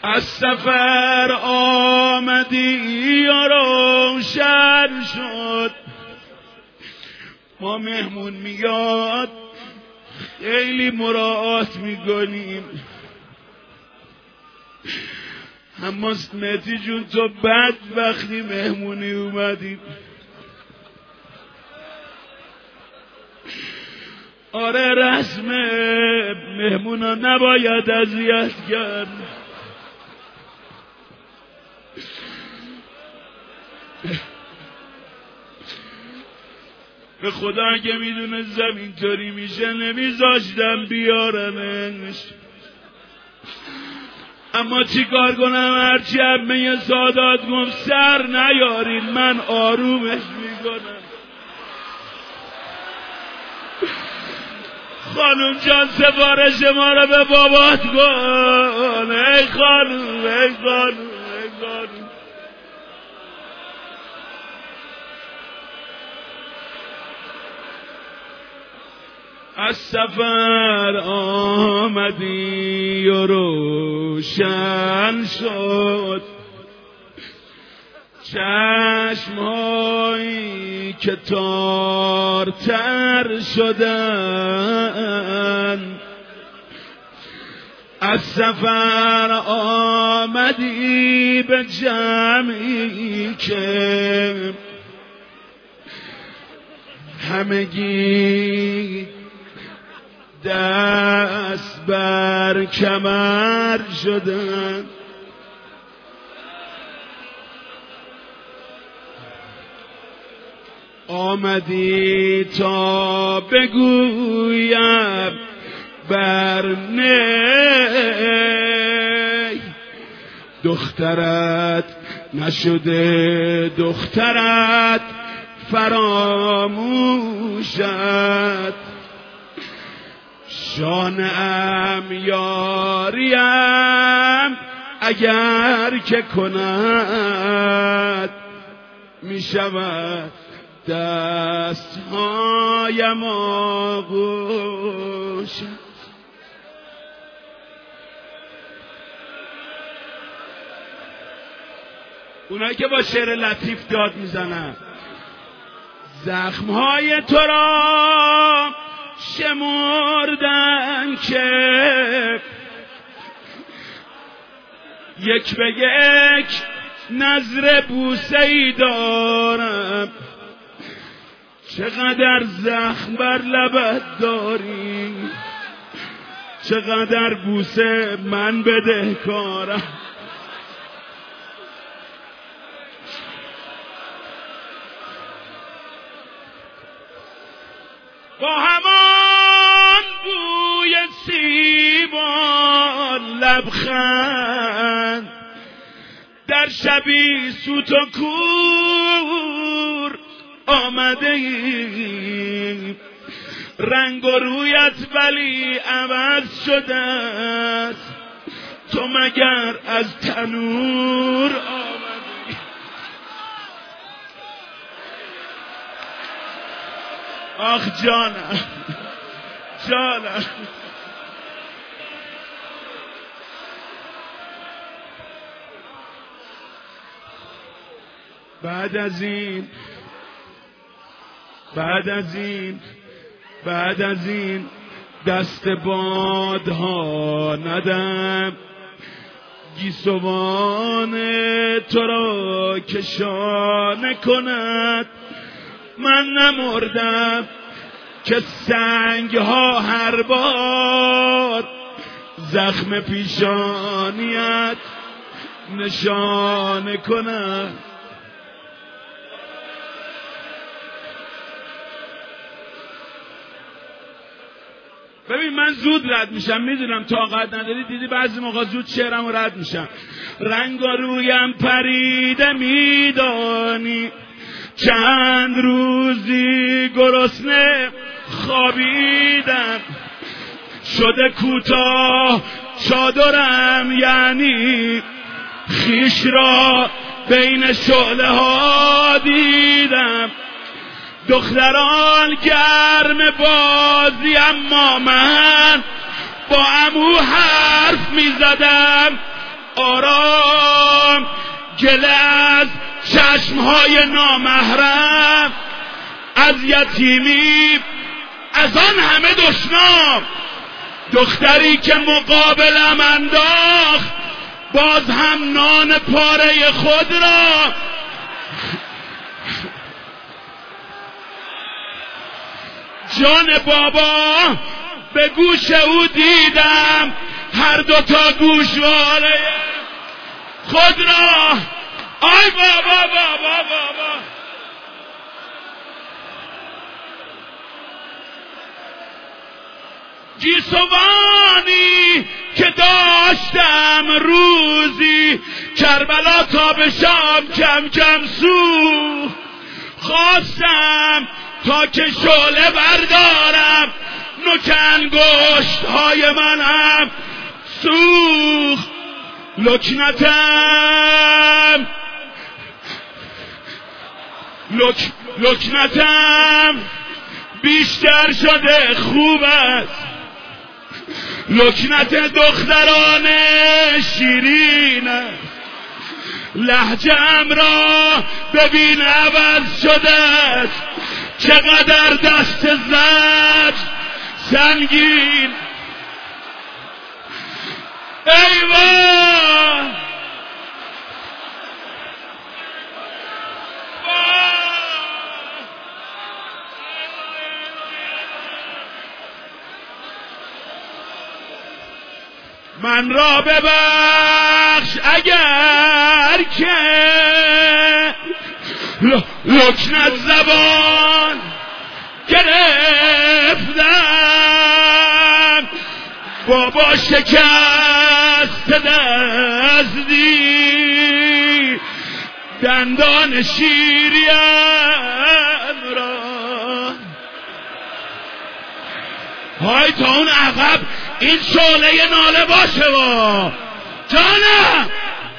از سفر آمدی و روشن شد، ما مهمون میاد خیلی مراعات میکنیم، اما مهدی جون تو بدبختی مهمونی اومدیم. آره رسم مهمونا نباید اذیت کرد. به خدا اگه میدونستم اینطوری میشه نمیذاشتم بیارمش، اما چی کار کنم؟ هرچی همه سادات گفت سر نیارین من آرومش میکنم. خانم جان سفارش ما رو به بابات کن. ای خانم ای خانم ای خانم. از سفر آمدی و روشن شد، چشمهایی که تارتر شدن. از سفر آمدی به جمعی که همگی دست بر کمر شدن. آمدی تا بگویم بر نی، دخترت نشده دخترت فراموشت، شانه‌ام یاریم اگر که کند، می شود دستهایم آغوش. اونایی که با شعر لطیف داد میزنن، زخمهای تو را شمردن که یک به یک نظر بوسه‌ای دارم، چقدر زخم بر لبت داری، چقدر بوسه من بدهکارم. با همان بوی سیب و لبخند در شبی سوت و کور آمده ای، رنگ و رویت ولی عوض شده است، تو مگر از تنور آمدی؟ آخ جانم جانم. بعد از این دست بادها ندم، گیسوان تو را که شانه کند. من نمردم که سنگ ها هر بار زخم پیشانیت نشانه کند. ببین من زود رد میشم، میدونم طاقت نداری، دیدی بعضی موقع زود شعرم رد میشم. رنگ و رویم پریده میدانی، چند روزی گرسنه خوابیدم، شده کوتاه چادرم، یعنی خیش را بین شعله ها دیدم. دختران گرم بازی، اما من با عمو حرف می زدم. آرام، گله از چشمهای نامحرم، از یتیمی، از آن همه دشنام. دختری که مقابلم انداخت باز هم نان پاره خود را. جان بابا به گوش او دیدم، هر دوتا گوشواره خود را. آی بابا بابا بابا، گیسوانی که داشتم روزی، کربلا تا به شام کم کم سوخت. خواستم تا که شعله بردارم، نوک انگشت‌های منم سوخت. لکنتم بیشتر شده خوب است، لکنت دختران شیرین است. لهجه‌ام را ببین عوض شده است، چقدر دست زد سنگین. ایوان من را ببخش اگر که لکنت زبان گرفتم، بابا شکست دستی دندان شیریم را. های تا اون عقب این شعله ناله باشه با جانم.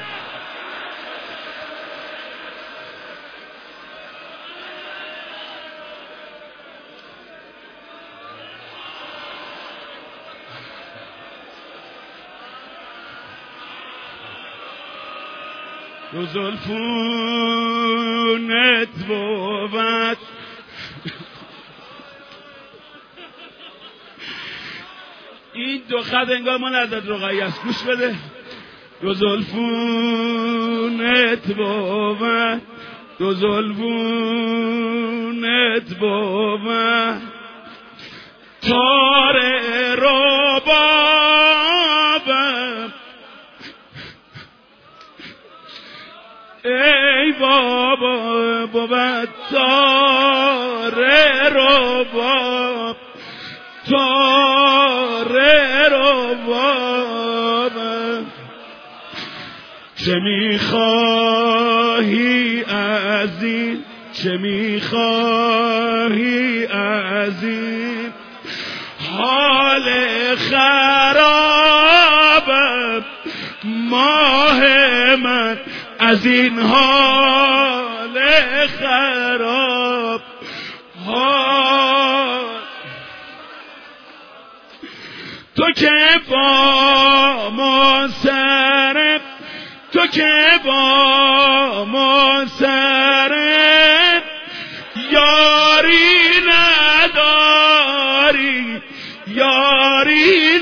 دو زلفونت بود این دو خط انگار ما نداد رقیه است. گوش بده. دو زلفونت بود، دو زلفونت بود، تار ربابم. ای بابا بود تار رباب، تار ربابم. چه میخواهی از این، چه میخواهی از این حال خرابم. ماه من از این حال خراب تو که با ما سر، تو که با ما سر یاری نداری، یاری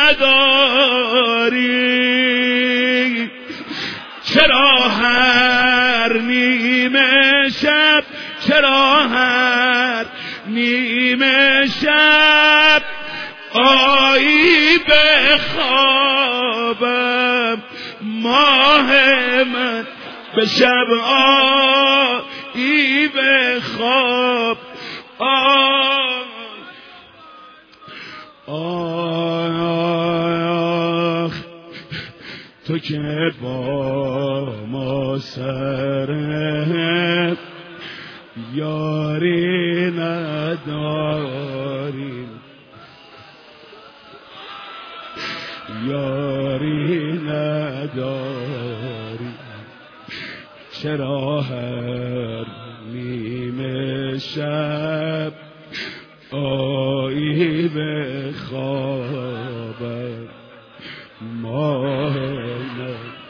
نداری. چرا هر نیمه شب، چرا هر نیمه شب آیی به خوابم. ماه من به شب آیی به خواب. آخ تو که با ما سر یاری نداری، یاری نداری. چرا هر نیمه شب آیی به خوابم. ماه من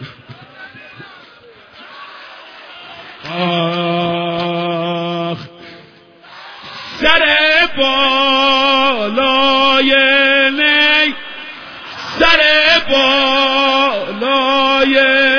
سر بالای نی، سر بالای